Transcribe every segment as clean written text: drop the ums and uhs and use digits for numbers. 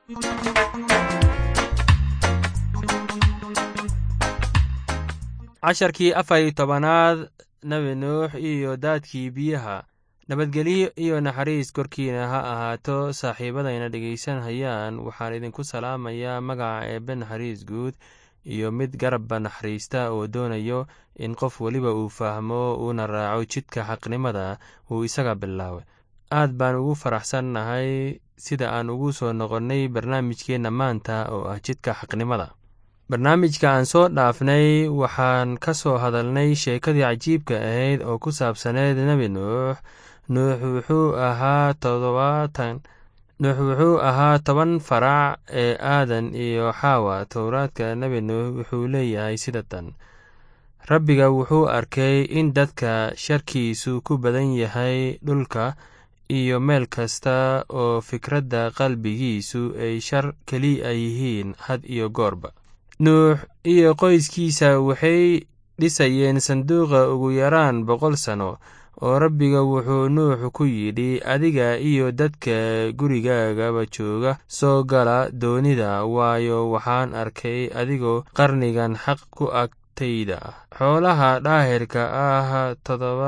casharkii 14aad Nabi Nuux iyo daadkii biyaha. Nabadgelyo iyo naxariis korkiina ha ahaato saaxiibadayna dhegaysanayaan. Waxaan idinku salaamayaa magaca Eebbe naxariis guud iyo mid garabba naxariista oo doonayo in qof waliba uu fahmo uuna raaco jidka xaqnimada uu isaga bilaabay. Aad baan ugu faraxsannahay sida aan ugu soo noqonnay barnaamijkeenna maanta oo ah jidka xaqnimada. barnaamijka aan soo dhaafnay waxaan ka soo hadalnay sheekadii cajiibka ahayd oo ku saabsaneed Nabi Nuux. Nuux wuxuu ahaa 10 farac ee Aadan iyo Xaawa. Towraadka Nabi Nuux wuxuu leeyahay sida tan: Rabbiga wuxuu arkay in dadka sharkiisu ku badan yahay dhulka iyo meel kasta oo fikradda qalbigiisu ay shar keliya yihiin had iyo goorba. Nuux iyo qoyskiisa waxay dhisayeen sanduuqa ugu yaraan 100 sano, oo Rabbiga wuxuu Nuux ku yidhi, adiga iyo dadka gurigaagaba jooga soo gala doonida, waayo waxaan arkay adigoo qarnigan xaq ku agtayda ah. Xoolaha daahirka ah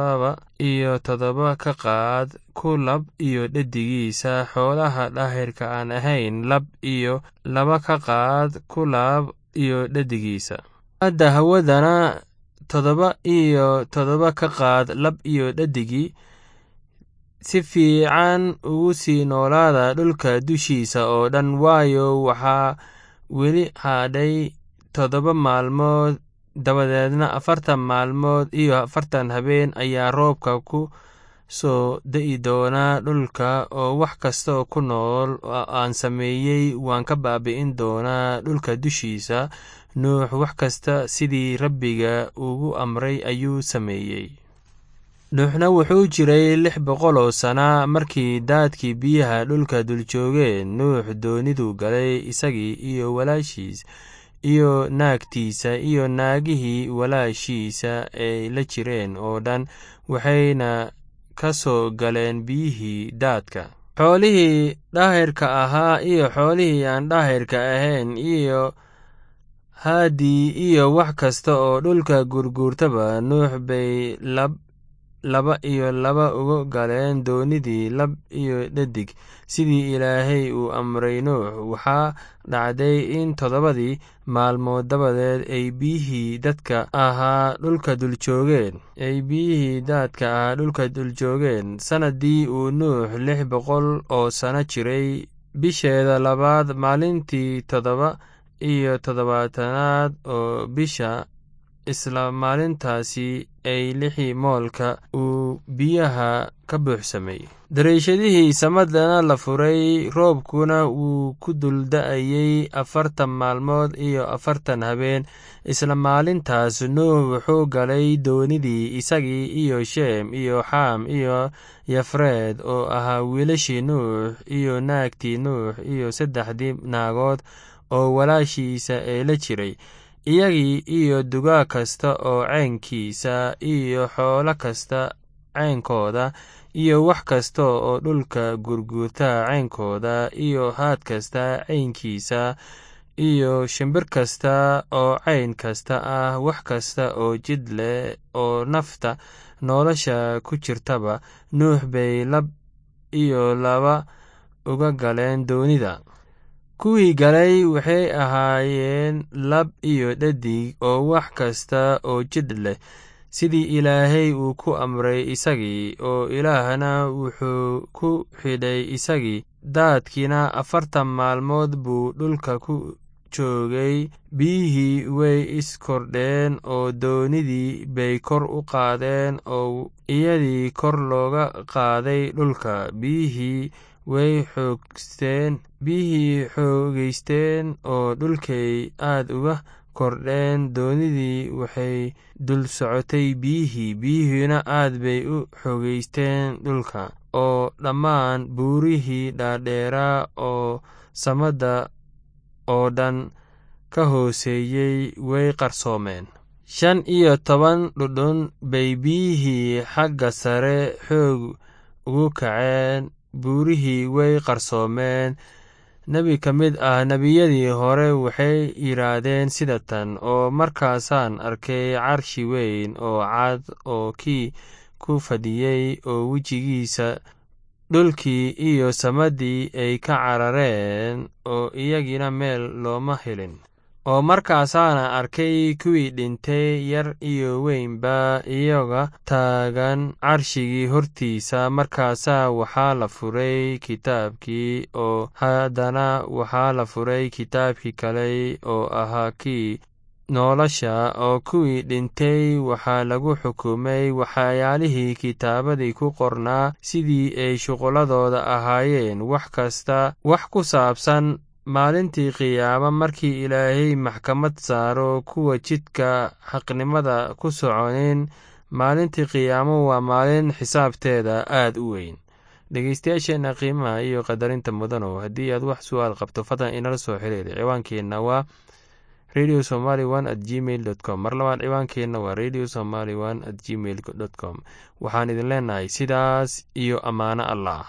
7 ka qaad, ku lab iyo dhedigiisa. Xoolaha daahirka aan ahayn lab iyo 2 ka qaad, ku lab iyo dhedigiisa. Hadda hawadana 7 ka qaad, lab iyo dhedigi. Si fiican ugu sii noolaada dhulka dushiisa oo dhan, waayo waxaa weli hadhay 7 maalmood. Dabadeedna 40 maalmood iyo 40 habeen ayaa roobka ku soo da'i doona dhulka, oo wax kasta ku nool oo aan sameeyey waan ka baabi'in doonaa dhulka dushiisa. Nuux wax kasta sidii Rabbiga ugu amray ayuu sameeyey. Nuuxna wuxuu jiray 600 oo sana markii daadkii biyaha dhulka dul joogeen. Nuux doonidu galay, isagii iyo walaashiis iyo naagtiisa iyo naagihii walaashiisa ay la jireen oo dhan, waxayna ka soo galeen biyihii daadka. Xoolihii daahirka ahaa iyo xoolihii aan daahirka ahayn iyo haadii iyo wax kasta oo dhulka gurguurtaba, Nuux bay 2 iyo 2 uga galeen doonidii, lab iyo dhedig, sidii Ilaahay uu amray Nuux. Waxaa dhacday in 7 maalmood dabadeed ay biyihii daadka ahaa dhulka dul joogeen. Sanadii uu Nuux 600 oo sano jiray, bisheeda 2 maalintii 7 iyo 7aad oo bisha, isla maalintaasi ay 6 moolka uu biyaha ka buuxsamay. Dariishadihii samadana la furay, roobkuna wuu ku dul da'ayay 40 maalmood iyo 40 habeen. Isla maalintaas Nuux wuxuu galay doonidii, isagii iyo Sheem iyo Xam iyo Yafreed oo ahaa wiilashii Nuux, iyo naagtii Nuux iyo 3 naagood oo walaashiisa ee la jiray, iyagii iyo dugaag kasta oo caynkiisa, iyo xoolo kasta caynkooda, iyo wax kasta oo dhulka gurguurta caynkooda, iyo haad kasta caynkiisa, iyo shimbir kasta oo cayn kasta ah. Wax kasta oo jidh leh oo nafta nolosha ku jirtaba, Nuux bay 2 iyo 2 uga galeen doonida. Kuwii galay waxay ahaayeen lab iyo dhedig, oo wax kasta oo jidh leh, sidii Ilaahay uu ku amray isagii. Oo Ilaahna wuxuu ku xidhay isagii. Daadkiina 40 maalmood buu dhulka ku joogay. Biyihii way iskordheen oo doonidii bay kor u qaadeen, oo iyadii kor looga qaaday dhulka. Biyihii way xoogaysteen oo dhulkay aad uga kordheen. Doonidii waxay dul socotay biyihiina aad bay u xoogaysteen dhulka, oo dhammaan buurihii dhaadheeraa oo samada oo dhan ka hooseeyey way qarsoomeen. 15 dhudhun bay biyihii xagga sare xoog ugu kaceen, buurihii way qarsoomeen, nebi ka mid ah nebiyadii hore waxay yidhaahdeen sida tan, oo markaasaan arkay carshi weyn oo cad oo kii ku fadhiyey oo wejigiisa dhulkii iyo samadii ay ka carareen oo iyagina meel looma helin. oo markaasaana arkay kuwii dhintay yar iyo weynba iyaga taagan carshigii hortiisa. markaasaa waxaa la furay kitaabkii, oo haddana waxaa la furay kitaabkii kale oo ahaa kii nolosha, oo kuwii dhintay waxaa lagu xukumay waxyaalihii kitaabadii ku qornaa sidii ay shuqulladooda ahaayeen, wax kasta wax ku saabsan maalintii qiyaama markii ilaahay maxkamad saaro kuwa jidka xaqnimada ku soconin. maalintii qiyaamo waa maalin xisaabteeda aad u weyn. dhegeystayaasheenna qiimaha iyo qadarinta mudanow, haddii aad wax su'aal qabto fadlan inala soo xiriir. ciwaankeenna waa radio somaly 1@gmail.com. mar labaad ciwaankeenna waa radio somaly 1@gmail.com. waxaan idin leenahay sidaas iyo ammaano allah.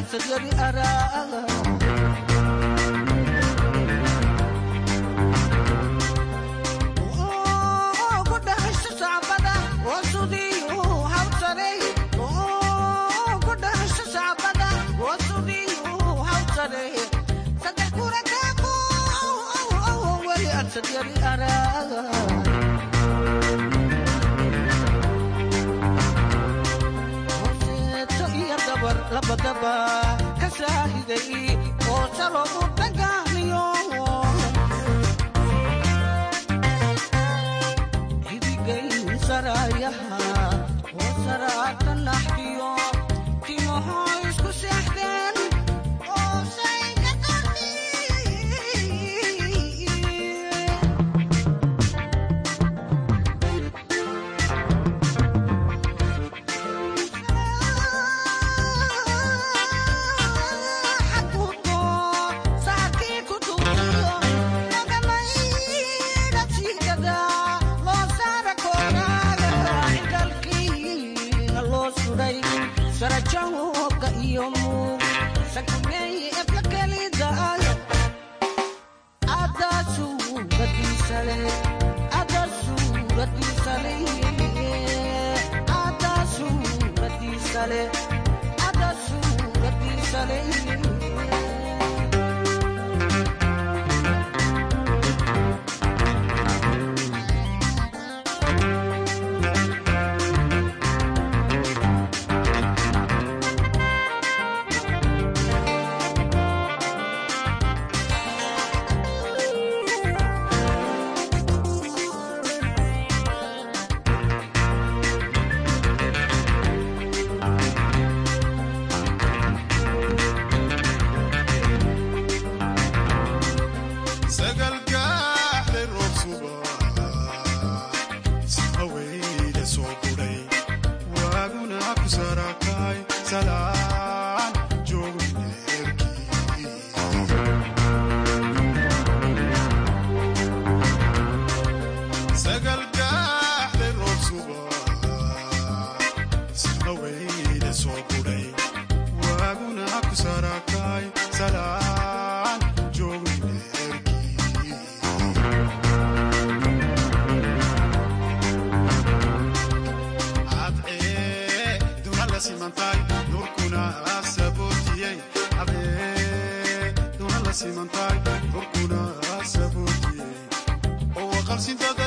سجري أرى قد هشت عبدا وصدي وحوصري قد هشت عبدا وصدي وحوصري صدقوا ركاكو ولي سجري أرى labadaba ka shaahiday oo saro u tagaaniyo hidigay sarayaha oo sarata naxdiyo timoho isku seexdeen oo shayga qardi sarajangoka iyo mu sakumey eplakalida adasu batisale Simantay, Rukuna Saboti, O Qalsintada